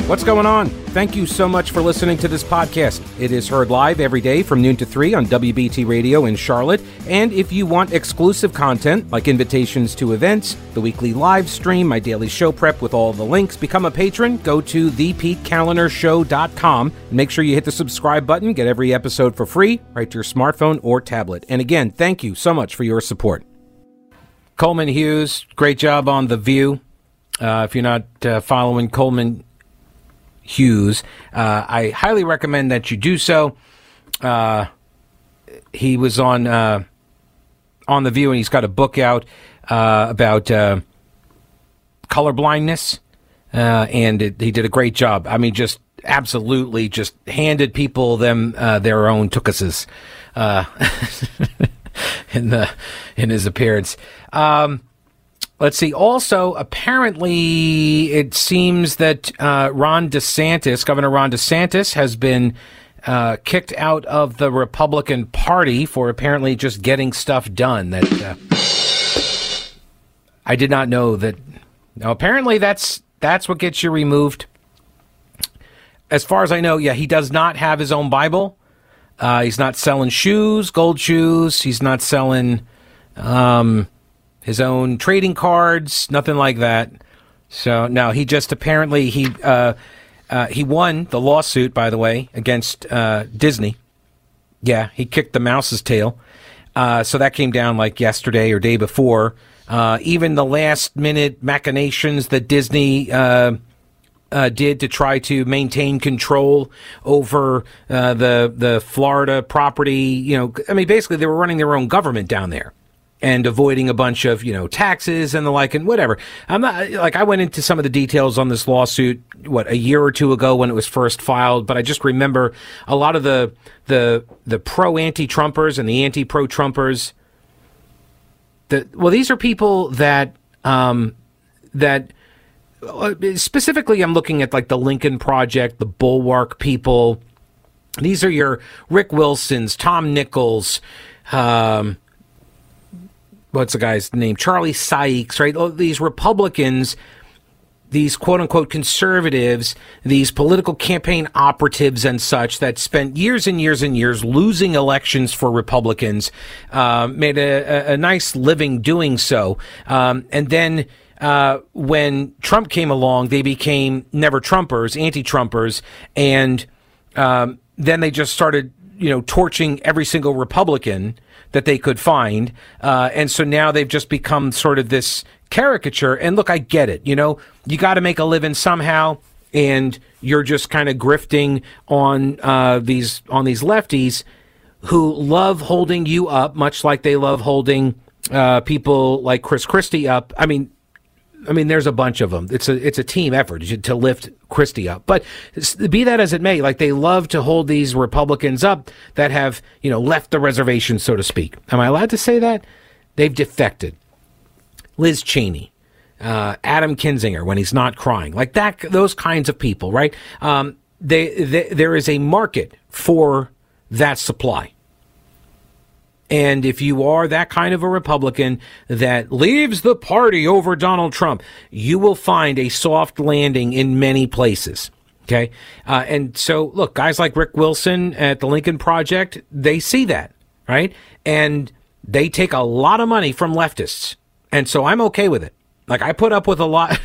What's going on? Thank you so much for listening to this podcast. It is heard live every day from noon to 3 on WBT Radio in Charlotte. And if you want exclusive content, like invitations to events, the weekly live stream, my daily show prep with all the links, become a patron, go to thepetecalendarshow.com. Make sure you hit the subscribe button, get every episode for free, right to your smartphone or tablet. And again, thank you so much for your support. Coleman Hughes, great job on The View. If you're not following Coleman Hughes, I highly recommend that you do so. He was on The View, and he's got a book out about colorblindness, and he did a great job. I mean, just absolutely just handed people their own tookuses in his appearance. Let's see. Also, apparently, it seems that Governor Ron DeSantis, has been kicked out of the Republican Party for apparently just getting stuff done. That I did not know that. Now, apparently, that's what gets you removed. As far as I know, yeah, he does not have his own Bible. He's not selling shoes, gold shoes. He's not selling his own trading cards, nothing like that. So no, he just apparently he won the lawsuit, by the way, against Disney. Yeah, he kicked the mouse's tail. So that came down like yesterday or day before. Even the last minute machinations that Disney did to try to maintain control over the Florida property. You know, I mean, basically they were running their own government down there and avoiding a bunch of, taxes and the like and whatever. I'm not like, I went into some of the details on this lawsuit, a year or two ago when it was first filed, but I just remember a lot of the pro-anti-Trumpers and the anti-pro-Trumpers. These are people that specifically I'm looking at like the Lincoln Project, the Bulwark people. These are your Rick Wilsons, Tom Nichols, what's the guy's name? Charlie Sykes, right? These Republicans, these quote-unquote conservatives, these political campaign operatives and such that spent years and years and years losing elections for Republicans, made a nice living doing so. And then when Trump came along, they became never-Trumpers, anti-Trumpers, and then they just started, torching every single Republican that they could find. And so now they've just become sort of this caricature. And look, I get it. You got to make a living somehow, and you're just kind of grifting on these lefties who love holding you up, much like they love holding people like Chris Christie up. I mean, there's a bunch of them. It's a team effort to lift Christie up. But be that as it may, like they love to hold these Republicans up that have, left the reservation, so to speak. Am I allowed to say that? They've defected. Liz Cheney, Adam Kinzinger, when he's not crying, like that. Those kinds of people, right? There is a market for that supply. And if you are that kind of a Republican that leaves the party over Donald Trump, you will find a soft landing in many places. Okay. And so, look, guys like Rick Wilson at the Lincoln Project, they see that, right? And they take a lot of money from leftists. And so I'm okay with it. Like, I put up with a lot.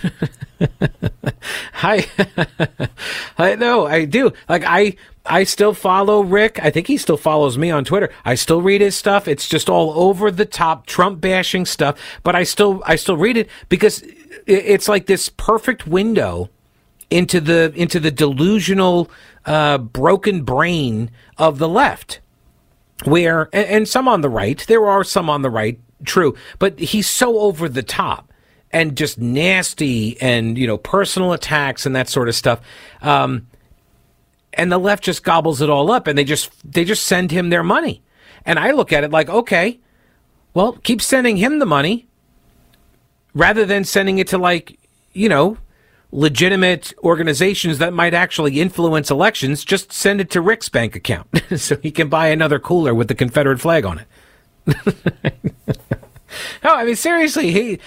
I know, I do. Like, I still follow Rick. I think he still follows me on Twitter. I still read his stuff. It's just all over the top Trump bashing stuff, but I still read it because it's like this perfect window into the delusional, broken brain of the left, where, and some on the right, there are some on the right, true, but he's so over the top and just nasty and, personal attacks and that sort of stuff. And the left just gobbles it all up, and they just send him their money. And I look at it like, okay, well, keep sending him the money rather than sending it to, like, legitimate organizations that might actually influence elections. Just send it to Rick's bank account so he can buy another cooler with the Confederate flag on it. No, I mean, seriously,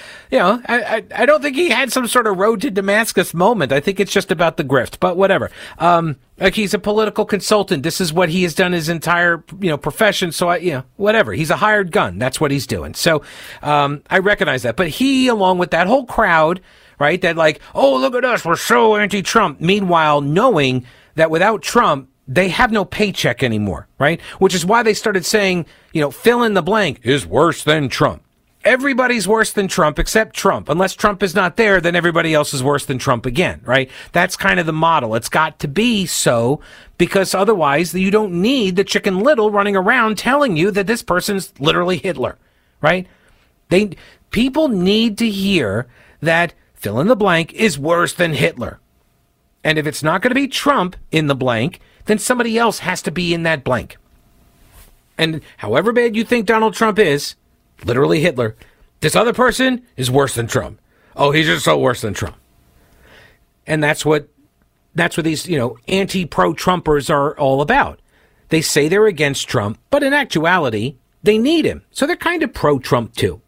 I don't think he had some sort of road to Damascus moment. I think it's just about the grift, but whatever. Like, he's a political consultant. This is what he has done his entire, profession. So whatever. He's a hired gun. That's what he's doing. So, I recognize that. But he, along with that whole crowd, right, that like, oh, look at us, we're so anti-Trump. Meanwhile, knowing that without Trump, they have no paycheck anymore, right? Which is why they started saying, fill in the blank is worse than Trump. Everybody's worse than Trump except Trump. Unless Trump is not there, then everybody else is worse than Trump again, right? That's kind of the model. It's got to be so, because otherwise you don't need the Chicken Little running around telling you that this person's literally Hitler, right? People need to hear that fill in the blank is worse than Hitler. And if it's not going to be Trump in the blank, then somebody else has to be in that blank. And however bad you think Donald Trump is, literally Hitler, this other person is worse than Trump. Oh, he's just so worse than Trump. And that's what these, anti-pro-Trumpers are all about. They say they're against Trump, but in actuality, they need him. So they're kind of pro-Trump too.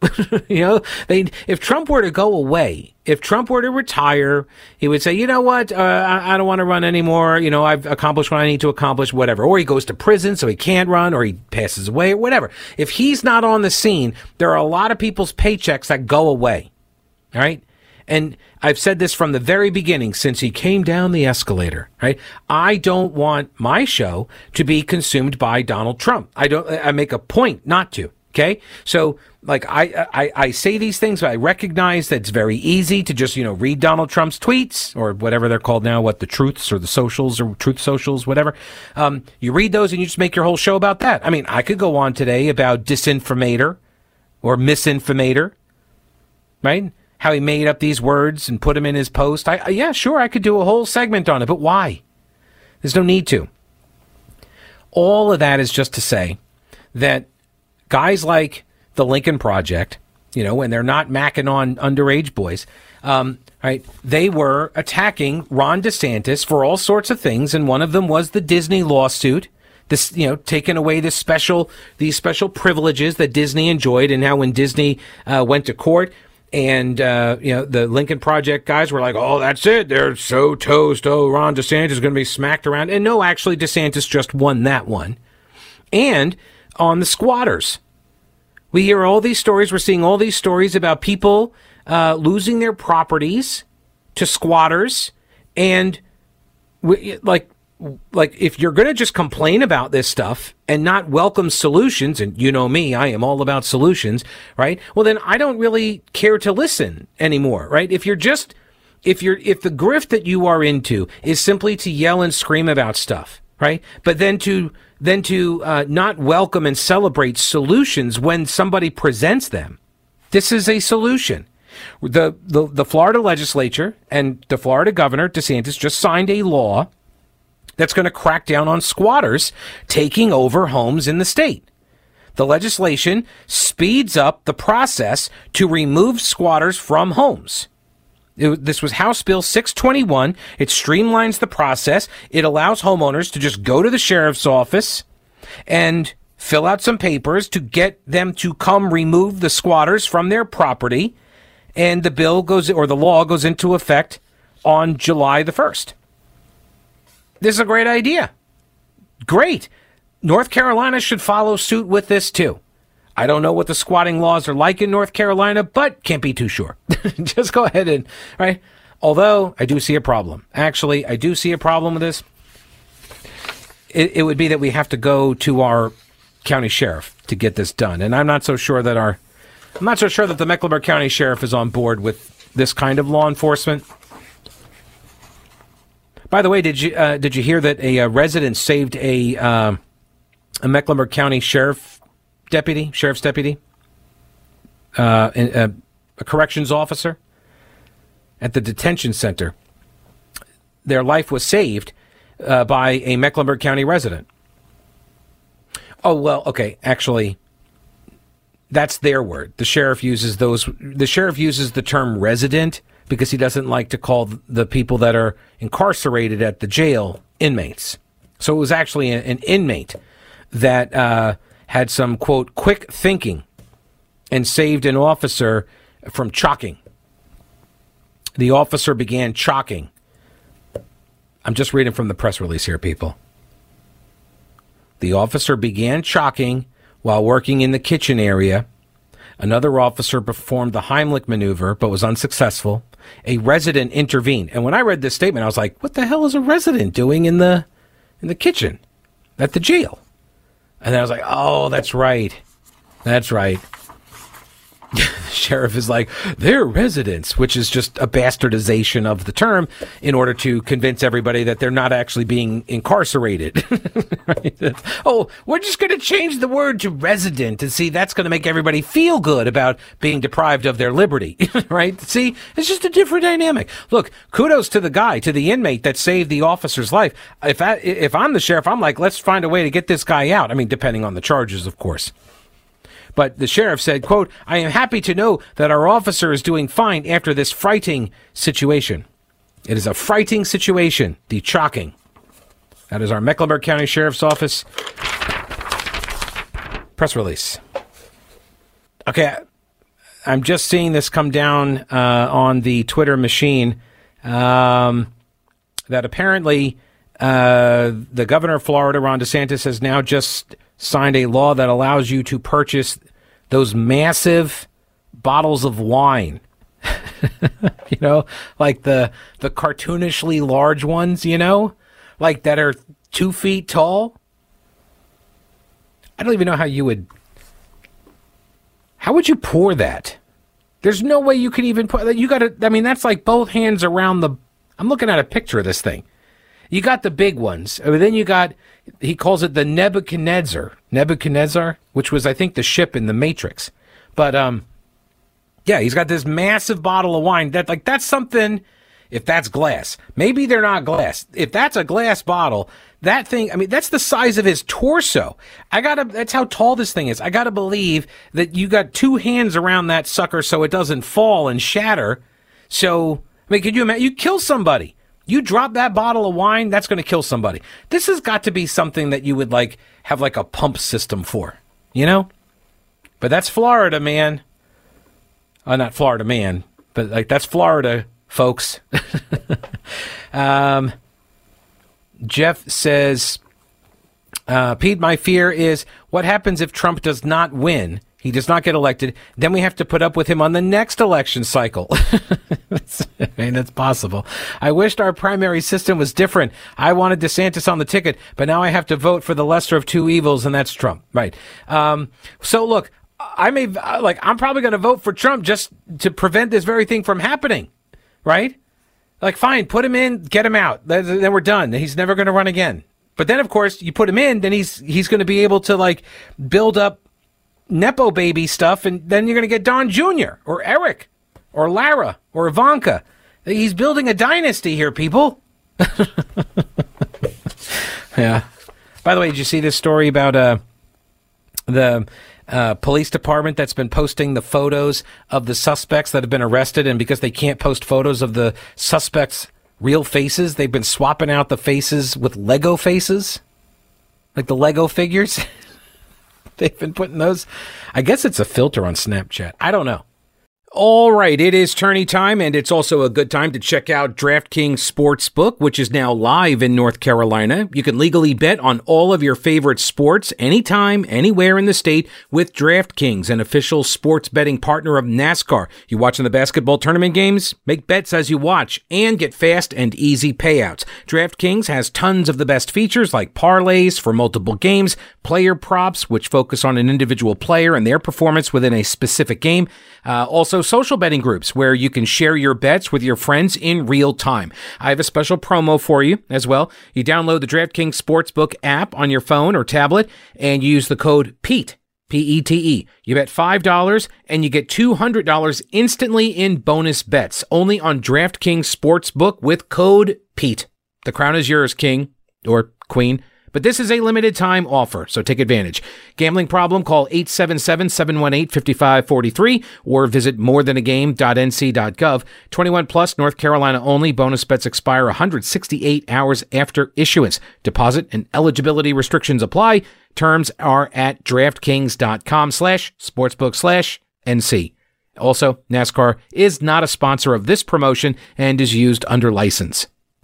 If Trump were to go away, if Trump were to retire, he would say, you know what, I don't want to run anymore. I've accomplished what I need to accomplish, whatever. Or he goes to prison so he can't run, or he passes away, or whatever. If he's not on the scene, there are a lot of people's paychecks that go away. All right? And I've said this from the very beginning, since he came down the escalator, right? I don't want my show to be consumed by Donald Trump. I make a point not to. Okay. So like I say these things, but I recognize that it's very easy to just, read Donald Trump's tweets or whatever they're called now, what the truths or the socials or truth socials, whatever. You read those and you just make your whole show about that. I mean, I could go on today about disinformator or misinformator, right? How he made up these words and put them in his post. Yeah, sure, I could do a whole segment on it, but why? There's no need to. All of that is just to say that guys like the Lincoln Project, when they're not macking on underage boys, right? They were attacking Ron DeSantis for all sorts of things, and one of them was the Disney lawsuit. This, taking away these special privileges that Disney enjoyed, and how when Disney went to court. And, the Lincoln Project guys were like, oh, that's it. They're so toast. Oh, Ron DeSantis is going to be smacked around. And no, actually, DeSantis just won that one. And on the squatters, we hear all these stories. We're seeing all these stories about people losing their properties to squatters. And if you're going to just complain about this stuff and not welcome solutions, and you know me, I am all about solutions, right? Well, then I don't really care to listen anymore, right? If the grift that you are into is simply to yell and scream about stuff, right? But then to not welcome and celebrate solutions when somebody presents them. This is a solution. The Florida legislature and the Florida governor, DeSantis, just signed a law that's going to crack down on squatters taking over homes in the state. The legislation speeds up the process to remove squatters from homes. This was House Bill 621. It streamlines the process. It allows homeowners to just go to the sheriff's office and fill out some papers to get them to come remove the squatters from their property. And the law goes into effect on July the 1st. This is a great idea. Great. North Carolina should follow suit with this too. I don't know what the squatting laws are like in North Carolina, but can't be too sure. Just go ahead and, right? Although I do see a problem. Actually, I do see a problem with this. It would be that we have to go to our county sheriff to get this done. And I'm not so sure that the Mecklenburg County Sheriff is on board with this kind of law enforcement. By the way, did you hear that a resident saved a Mecklenburg County sheriff's deputy, a corrections officer at the detention center? Their life was saved by a Mecklenburg County resident. Oh, well, okay. Actually, that's their word. The sheriff uses the term resident because he doesn't like to call the people that are incarcerated at the jail inmates. So it was actually an inmate that had some, quote, quick thinking and saved an officer from chalking. The officer began chalking. I'm just reading from the press release here, people. The officer began chalking while working in the kitchen area. Another officer performed the Heimlich maneuver, but was unsuccessful. A resident intervened. And when I read this statement, I was like, what the hell is a resident doing in the kitchen at the jail? And then I was like, oh, that's right. That's right. The sheriff is like, they're residents, which is just a bastardization of the term in order to convince everybody that they're not actually being incarcerated. Right? Oh, we're just going to change the word to resident and see that's going to make everybody feel good about being deprived of their liberty. Right? See, it's just a different dynamic. Look, kudos to the guy, to the inmate that saved the officer's life. If I'm the sheriff, I'm like, let's find a way to get this guy out. I mean, depending on the charges, of course. But the sheriff said, quote, I am happy to know that our officer is doing fine after this frightening situation. It is a frightening situation, the chalking. That is our Mecklenburg County Sheriff's Office press release. Okay, I'm just seeing this come down on the Twitter machine that apparently the governor of Florida, Ron DeSantis, has now just signed a law that allows you to purchase those massive bottles of wine. You know, like the cartoonishly large ones, you know, like that are 2 feet tall. I don't even know how would you pour that? There's no way you could even pour that. You got to, I mean, that's like both hands around I'm looking at a picture of this thing. You got the big ones. Then you got, he calls it the Nebuchadnezzar, which was, I think, the ship in the Matrix. But, yeah, he's got this massive bottle of wine. That's something, if that's glass. Maybe they're not glass. If that's a glass bottle, that thing, I mean, that's the size of his torso. That's how tall this thing is. I gotta believe that you got 2 hands around that sucker so it doesn't fall and shatter. So, I mean, could you imagine? You kill somebody. You drop that bottle of wine, that's going to kill somebody. This has got to be something that you would have a pump system for, you know? But that's Florida, man. Not Florida, man, but that's Florida, folks. Jeff says, Pete, my fear is what happens if Trump does not win? He does not get elected. Then we have to put up with him on the next election cycle. I mean, that's possible. I wished our primary system was different. I wanted DeSantis on the ticket, but now I have to vote for the lesser of two evils, and that's Trump. Right. So look, I'm probably going to vote for Trump just to prevent this very thing from happening. Right. Fine, put him in, get him out. Then we're done. He's never going to run again. But then, of course, you put him in, then he's going to be able to build up Nepo baby stuff, and then you're going to get Don Jr. or Eric or Lara or Ivanka. He's building a dynasty here, people. Yeah. By the way, did you see this story about the police department that's been posting the photos of the suspects that have been arrested, and because they can't post photos of the suspects' real faces, they've been swapping out the faces with Lego faces? Like the Lego figures? They've been putting those. I guess it's a filter on Snapchat. I don't know. All right, it is tourney time, and it's also a good time to check out DraftKings Sportsbook, which is now live in North Carolina. You can legally bet on all of your favorite sports anytime, anywhere in the state with DraftKings, an official sports betting partner of NASCAR. You watching the basketball tournament games? Make bets as you watch and get fast and easy payouts. DraftKings has tons of the best features like parlays for multiple games, player props, which focus on an individual player and their performance within a specific game. Also, social betting groups where you can share your bets with your friends in real time. I have a special promo for you as well. You download the DraftKings Sportsbook app on your phone or tablet and use the code PETE, P-E-T-E. You bet $5 and you get $200 instantly in bonus bets only on DraftKings Sportsbook with code PETE. The crown is yours, king or queen. But this is a limited time offer, so take advantage. Gambling problem? Call 877-718-5543 or visit morethanagame.nc.gov. 21 plus, North Carolina only. Bonus bets expire 168 hours after issuance. Deposit and eligibility restrictions apply. Terms are at DraftKings.com/sportsbook/SGPN. NC. Also, NASCAR is not a sponsor of this promotion and is used under license.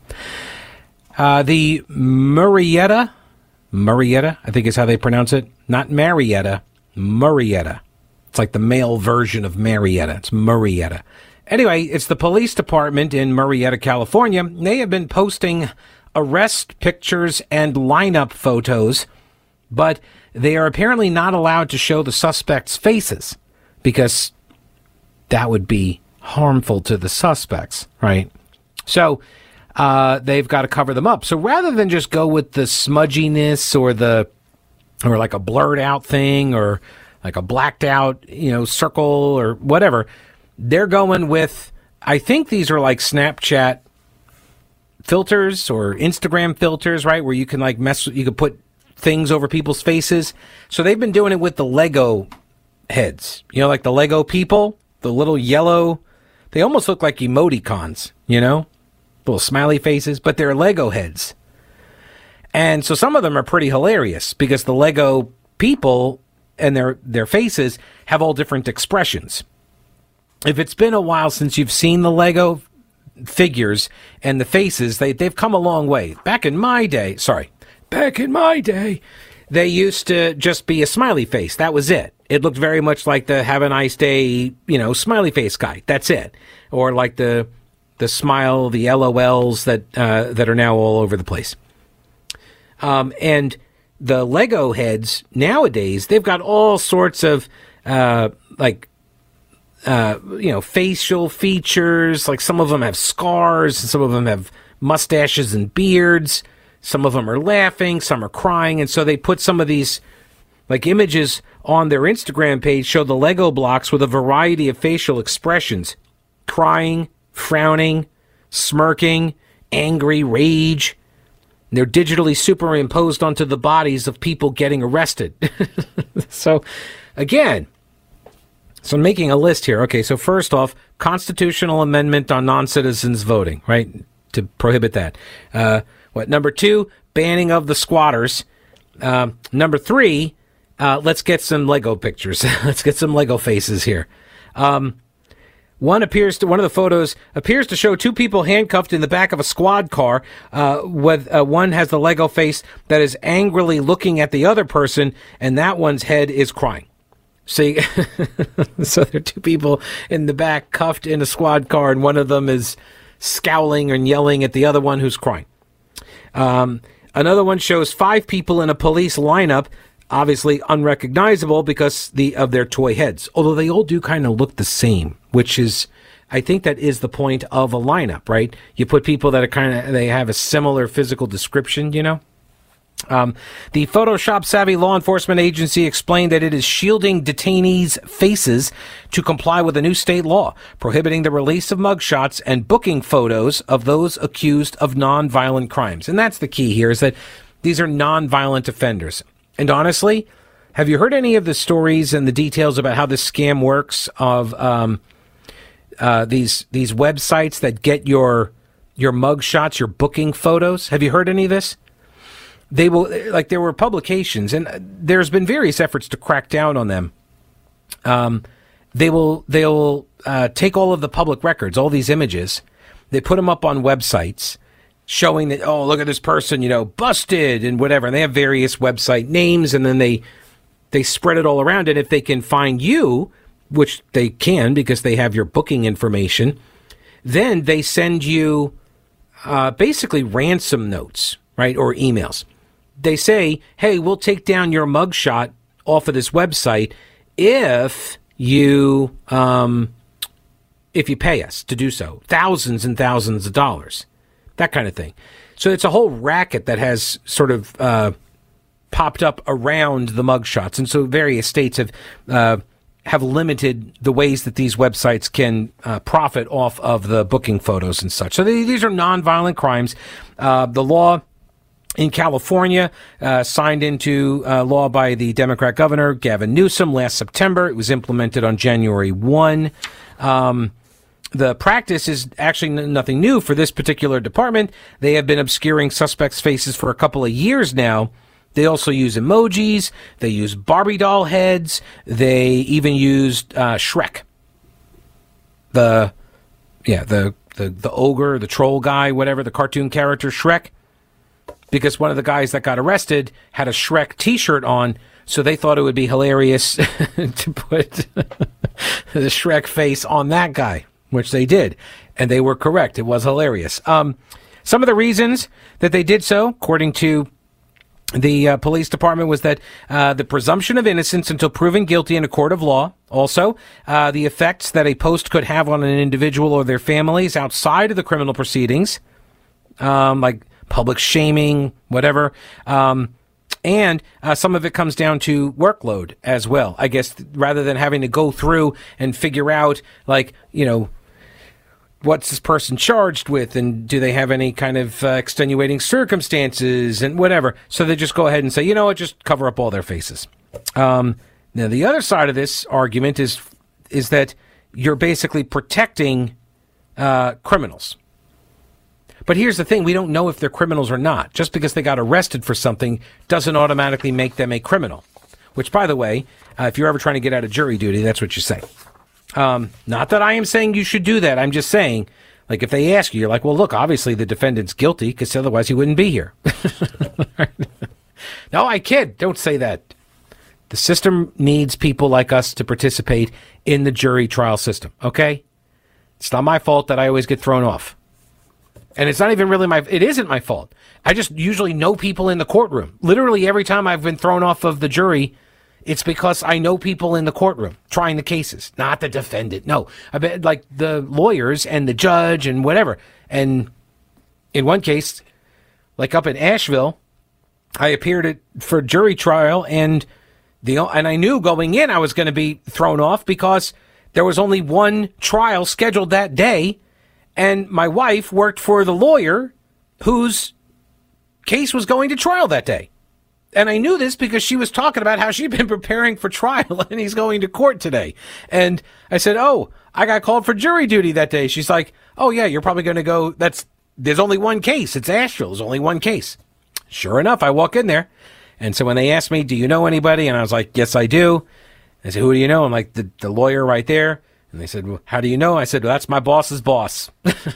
The Murrieta, I think is how they pronounce it. Not Marietta, Murrieta. It's like the male version of Marietta. It's Murrieta. Anyway, it's the police department in Murrieta, California. They have been posting arrest pictures and lineup photos, but they are apparently not allowed to show the suspects' faces because that would be harmful to the suspects, right? So they've got to cover them up. So rather than just go with the smudginess or like a blurred out thing or like a blacked out, circle or whatever, they're going with, I think these are like Snapchat filters or Instagram filters, right? Where you can you can put things over people's faces. So they've been doing it with the Lego heads, like the Lego people, the little yellow, they almost look like emoticons, little smiley faces, but they're Lego heads. And so some of them are pretty hilarious because the Lego people and their faces have all different expressions. If it's been a while since you've seen the Lego figures and the faces, they've come a long way. Back in my day, they used to just be a smiley face. That was it. It looked very much like the have a nice day, smiley face guy. That's it. Or like the smile, the LOLs that are now all over the place. And the Lego heads nowadays, they've got all sorts of facial features. Like some of them have scars, and some of them have mustaches and beards. Some of them are laughing, some are crying, and so they put some of these images on their Instagram page, show the Lego blocks with a variety of facial expressions: crying, frowning, smirking, angry, rage. And they're digitally superimposed onto the bodies of people getting arrested. So, again, I'm making a list here. Okay, so first off, constitutional amendment on non-citizens voting, right, to prohibit that. Number 2, banning of the squatters. Number 3, let's get some Lego pictures. Let's get some Lego faces here. One of the photos appears to show 2 people handcuffed in the back of a squad car. One has the Lego face that is angrily looking at the other person, and that one's head is crying. See, so there are 2 people in the back cuffed in a squad car, and one of them is scowling and yelling at the other one who's crying. Another one shows 5 people in a police lineup, obviously unrecognizable because of their toy heads, although they all do kind of look the same, which is, I think that is the point of a lineup, right? You put people that are they have a similar physical description, The Photoshop-savvy law enforcement agency explained that it is shielding detainees' faces to comply with a new state law prohibiting the release of mugshots and booking photos of those accused of nonviolent crimes. And that's the key here, is that these are nonviolent offenders. And honestly, have you heard any of the stories and the details about how this scam works of these websites that get your mugshots, your booking photos? Have you heard any of this? They will, there were publications, and there's been various efforts to crack down on them. They'll take all of the public records, all these images, they put them up on websites showing that, oh, look at this person, busted and whatever. And they have various website names, and then they spread it all around. And if they can find you, which they can because they have your booking information, then they send you basically ransom notes, right, or emails. They say, hey, we'll take down your mugshot off of this website if you pay us to do so. Thousands and thousands of dollars. That kind of thing. So it's a whole racket that has sort of popped up around the mugshots. And so various states have limited the ways that these websites can profit off of the booking photos and such. So these are nonviolent crimes. The law in California, signed into law by the Democrat governor, Gavin Newsom, last September. It was implemented on January 1. The practice is actually nothing new for this particular department. They have been obscuring suspects' faces for a couple of years now They also use emojis. They use Barbie doll heads. They even used Shrek. The ogre, the troll guy, whatever, the cartoon character Shrek. Because one of the guys that got arrested had a Shrek t-shirt on, so they thought it would be hilarious to put the Shrek face on that guy, which they did. And they were correct. It was hilarious. Some of the reasons that they did so, according to the police department, was that the presumption of innocence until proven guilty in a court of law. Also, the effects that a post could have on an individual or their families outside of the criminal proceedings, like public shaming, whatever. And some of it comes down to workload as well. I guess rather than having to go through and figure out, like, you know, what's this person charged with, and do they have any kind of extenuating circumstances and whatever. So they just go ahead and say, you know what, just cover up all their faces. Now, the other side of this argument is that you're basically protecting criminals. But here's the thing. We don't know if they're criminals or not. Just because they got arrested for something doesn't automatically make them a criminal. Which, by the way, if you're ever trying to get out of jury duty, that's what you say. Not that I am saying you should do that. I'm just saying, like, if they ask you, you're like, well, look, obviously the defendant's guilty because otherwise he wouldn't be here. No, I kid. Don't say that. The system needs people like us to participate in the jury trial system, okay? It's not my fault that I always get thrown off. And it's not even really it isn't my fault. I just usually know people in the courtroom. Literally every time I've been thrown off of the jury, it's because I know people in the courtroom trying the cases, not the defendant. No, I bet like the lawyers and the judge and whatever. And in one case, like up in Asheville, I appeared for jury trial, and I knew going in I was going to be thrown off because there was only one trial scheduled that day. And my wife worked for the lawyer whose case was going to trial that day. And I knew this because she was talking about how she'd been preparing for trial and he's going to court today. And I said, oh, I got called for jury duty that day. She's like, oh, yeah, you're probably going to go. There's only one case. It's Asheville. There's only one case. Sure enough, I walk in there. And so when they asked me, do you know anybody? And I was like, yes, I do. They said, who do you know? I'm like, the lawyer right there. And they said, well, how do you know? I said, well, that's my boss's boss.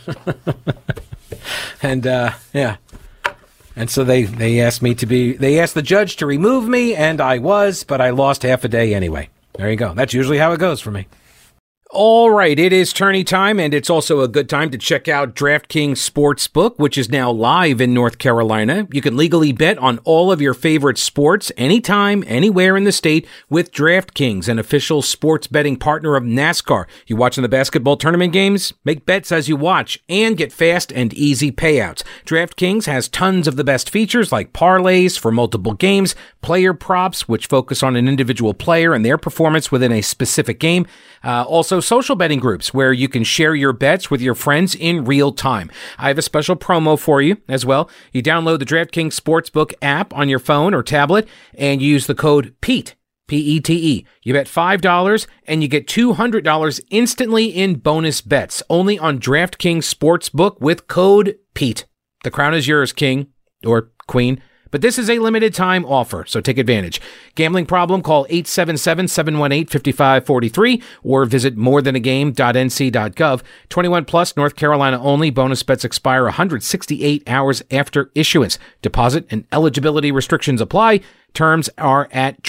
And, yeah. And so they asked the judge to remove me, and I was, but I lost half a day anyway. There you go. That's usually how it goes for me. All right, it is tourney time, and it's also a good time to check out DraftKings Sportsbook, which is now live in North Carolina. You can legally bet on all of your favorite sports anytime, anywhere in the state with DraftKings, an official sports betting partner of NASCAR. You watching the basketball tournament games? Make bets as you watch and get fast and easy payouts. DraftKings has tons of the best features like parlays for multiple games, player props, which focus on an individual player and their performance within a specific game. Also, social betting groups where you can share your bets with your friends in real time. I have a special promo for you as well. You download the DraftKings Sportsbook app on your phone or tablet and you use the code PETE, P-E-T-E. You bet $5 and you get $200 instantly in bonus bets only on DraftKings Sportsbook with code PETE. The crown is yours, king or queen. But this is a limited time offer, so take advantage. Gambling problem? Call 877-718-5543 or visit morethanagame.nc.gov. 21 plus, North Carolina only. Bonus bets expire 168 hours after issuance. Deposit and eligibility restrictions apply. Terms are at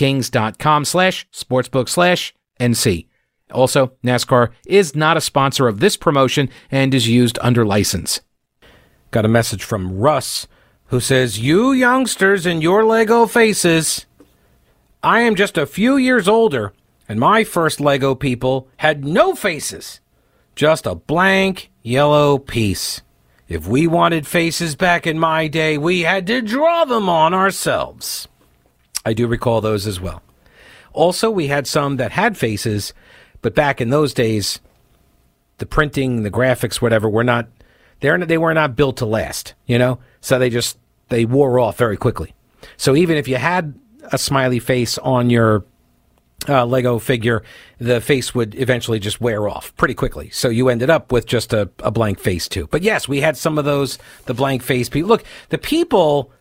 DraftKings.com/sportsbook/NC. Also, NASCAR is not a sponsor of this promotion and is used under license. Got a message from Russ, who says, you youngsters and your Lego faces. I am just a few years older, and my first Lego people had no faces. Just a blank yellow piece. If we wanted faces back in my day, we had to draw them on ourselves. I do recall those as well. Also, we had some that had faces, but back in those days, the printing, the graphics, whatever, they were not built to last, you know? So they wore off very quickly. So even if you had a smiley face on your Lego figure, the face would eventually just wear off pretty quickly. So you ended up with just a blank face too. But yes, we had some of those, the blank face people. Look, the people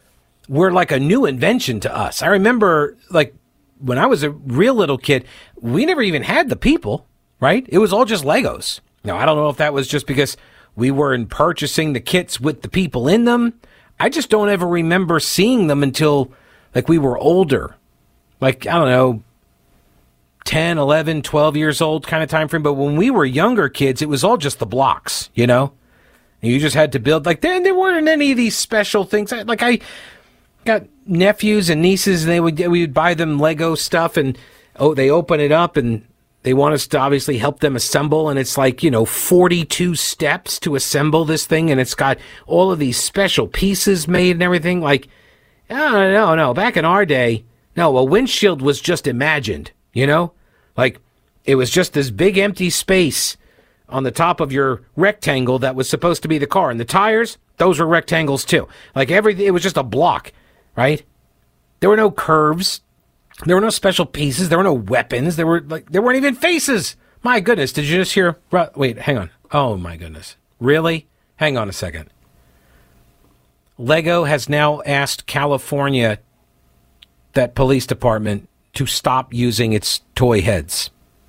were like a new invention to us. I remember, like, when I was a real little kid, we never even had the people, right? It was all just Legos. Now, I don't know if that was just because we weren't purchasing the kits with the people in them. I just don't ever remember seeing them until, like, we were older. Like, I don't know, 10, 11, 12 years old kind of time frame. But when we were younger kids, it was all just the blocks, you know? And you just had to build, like, there weren't any of these special things. I got nephews and nieces, and we would buy them Lego stuff, and they open it up, and they want us to obviously help them assemble, and it's like, 42 steps to assemble this thing, and it's got all of these special pieces made and everything. Like, no. Back in our day, no, a windshield was just imagined, Like, it was just this big empty space on the top of your rectangle that was supposed to be the car. And the tires, those were rectangles too. Like, everything, it was just a block, right? There were no curves. There were no special pieces. There were no weapons. There weren't even faces. My goodness, did you just hear? Wait, hang on. Oh, my goodness. Really? Hang on a second. Lego has now asked California, that police department, to stop using its toy heads.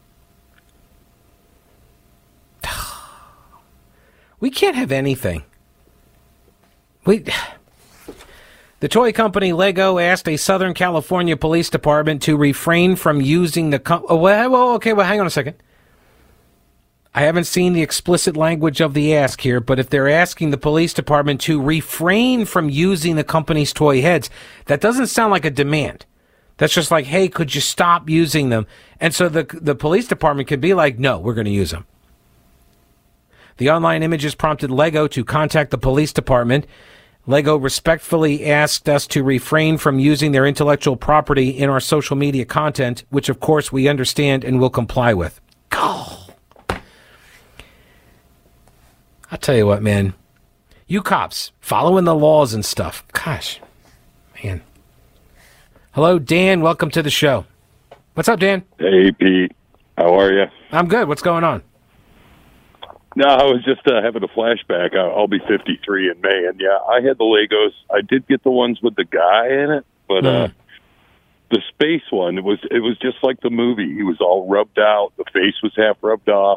We can't have anything. The toy company Lego asked a Southern California police department to refrain from using the... hang on a second. I haven't seen the explicit language of the ask here, but if they're asking the police department to refrain from using the company's toy heads, that doesn't sound like a demand. That's just like, hey, could you stop using them? And so the police department could be like, no, we're going to use them. The online images prompted Lego to contact the police department. Lego respectfully asked us to refrain from using their intellectual property in our social media content, which of course we understand and will comply with. Oh. I'll tell you what, man. You cops, following the laws and stuff. Gosh, man. Hello, Dan. Welcome to the show. What's up, Dan? Hey, Pete. How are you? I'm good. What's going on? No, I was just having a flashback. I'll be 53 in May, and yeah, I had the Legos. I did get the ones with the guy in it, but the space one, it was just like the movie. He was all rubbed out. The face was half rubbed off.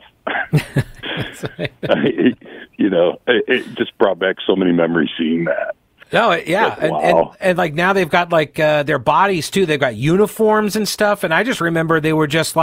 It just brought back so many memories seeing that. No, yeah, wow. and like now they've got like their bodies too. They've got uniforms and stuff, and I just remember there was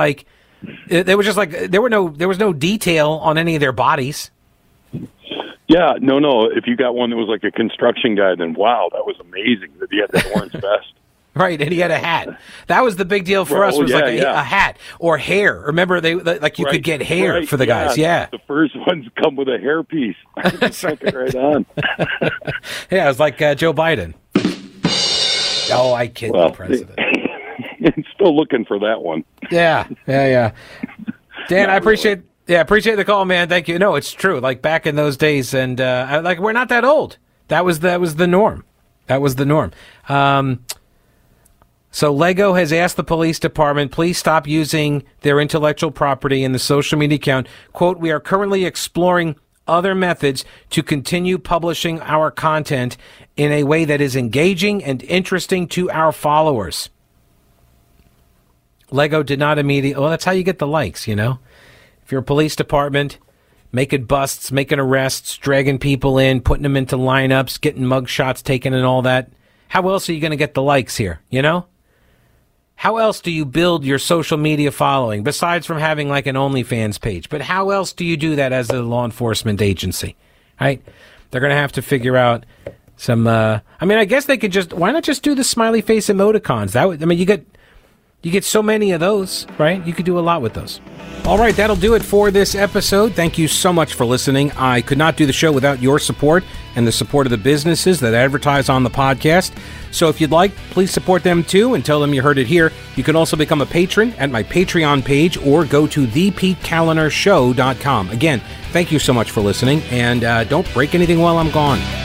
no detail on any of their bodies. Yeah, no. If you got one that was like a construction guy, then wow, that was amazing that he had that orange vest. Right, and he had a hat. That was the big deal for us. Was a hat or hair. Remember, you could get hair for the guys. Yeah, the first ones come with a hairpiece. Took it right on. Yeah, it was like Joe Biden. Oh, I kid the president. I'm still looking for that one. Yeah. Dan, I appreciate the call, man. Thank you. No, it's true. Like back in those days, and we're not that old. That was the norm. So Lego has asked the police department, please stop using their intellectual property in the social media account. Quote, we are currently exploring other methods to continue publishing our content in a way that is engaging and interesting to our followers. Lego did not immediately... Well, that's how you get the likes, If you're a police department, making busts, making arrests, dragging people in, putting them into lineups, getting mug shots taken and all that, how else are you going to get the likes here, How else do you build your social media following, besides from having like an OnlyFans page? But how else do you do that as a law enforcement agency, right? They're going to have to figure out some... I guess they could why not just do the smiley face emoticons? You get so many of those, right? You could do a lot with those. All right, that'll do it for this episode. Thank you so much for listening. I could not do the show without your support and the support of the businesses that advertise on the podcast. So if you'd like, please support them too and tell them you heard it here. You can also become a patron at my Patreon page or go to thepetekalinershow.com. Again, thank you so much for listening, and don't break anything while I'm gone.